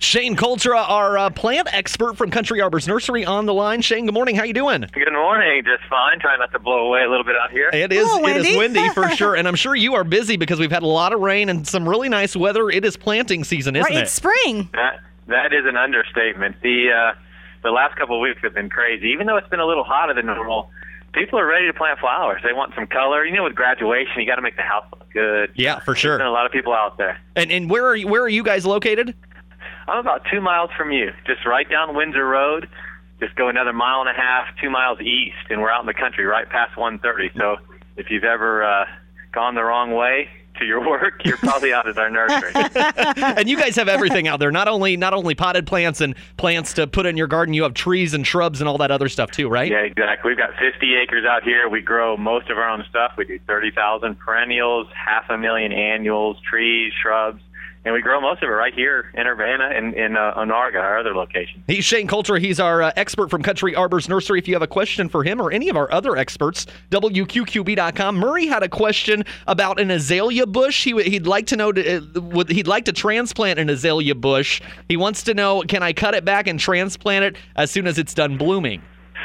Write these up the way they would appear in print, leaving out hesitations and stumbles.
Shane Coltra, our plant expert from Country Arbors Nursery, on the line. Shane, good morning. How you doing? Good morning. Just fine. Trying not to blow away a little bit out here. It is windy for sure, and I'm sure you are busy because we've had a lot of rain and some really nice weather. It is planting season, isn't it? It's spring. That is an understatement. The last couple of weeks have been crazy. Even though it's been a little hotter than normal, people are ready to plant flowers. They want some color. You know, with graduation, you got to make the house look good. Yeah, for sure. There's been a lot of people out there. And where are you guys located? I'm about 2 miles from you, just right down Windsor Road. Just go another 1.5 miles, 2 miles east, and we're out in the country right past 130. So if you've ever gone the wrong way to your work, you're probably out at our nursery. And you guys have everything out there, not only potted plants and plants to put in your garden, you have trees and shrubs and all that other stuff too, right? Yeah, exactly. We've got 50 acres out here. We grow most of our own stuff. We do 30,000 perennials, 500,000 annuals, trees, shrubs. And we grow most of it right here in Urbana and in Onarga, our other location. He's Shane Coltra. He's our expert from Country Arbors Nursery. If you have a question for him or any of our other experts, WQQB.com. Murray had a question about an azalea bush. He'd like to know, he'd like to transplant an azalea bush. He wants to know, can I cut it back and transplant it as soon as it's done blooming?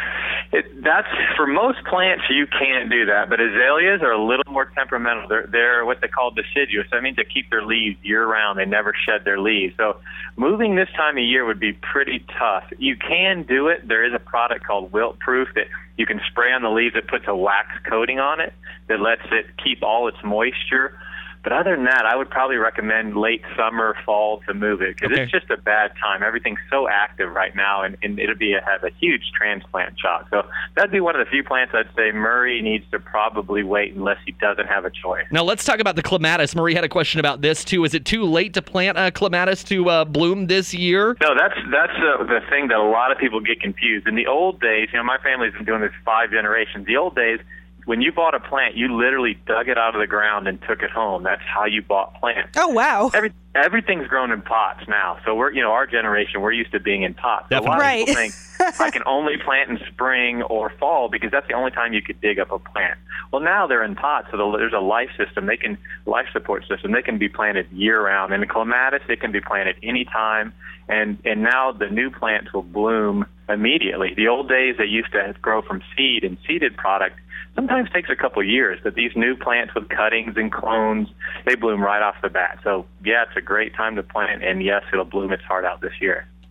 That's for most plants, you can't do that, but azaleas are a little more temperamental. They're what they call deciduous. That means they keep their leaves year-round. They never shed their leaves. So moving this time of year would be pretty tough. You can do it. There is a product called Wilt Proof that you can spray on the leaves. It puts a wax coating on it that lets it keep all its moisture. But other than that, I would probably recommend late summer, fall to move it because It's just a bad time. Everything's so active right now, and it'll have a huge transplant shock. So that'd be one of the few plants I'd say Murray needs to probably wait unless he doesn't have a choice. Now let's talk about the clematis. Murray had a question about this too. Is it too late to plant clematis to bloom this year? No, that's the thing that a lot of people get confused. In the old days, my family's been doing this 5 generations. The old days, when you bought a plant, you literally dug it out of the ground and took it home. That's how you bought plants. Oh, wow. Everything's grown in pots now. So our generation, we're used to being in pots. So a lot of people think I can only plant in spring or fall because that's the only time you could dig up a plant. Well, now they're in pots, so there's a life support system. They can be planted year-round. And the clematis, it can be planted anytime. And now the new plants will bloom immediately. The old days, they used to grow from seed, and seeded product sometimes takes a couple years, but these new plants with cuttings and clones, they bloom right off the bat. So, yeah, it's a great time to plant, and yes, it'll bloom its heart out this year.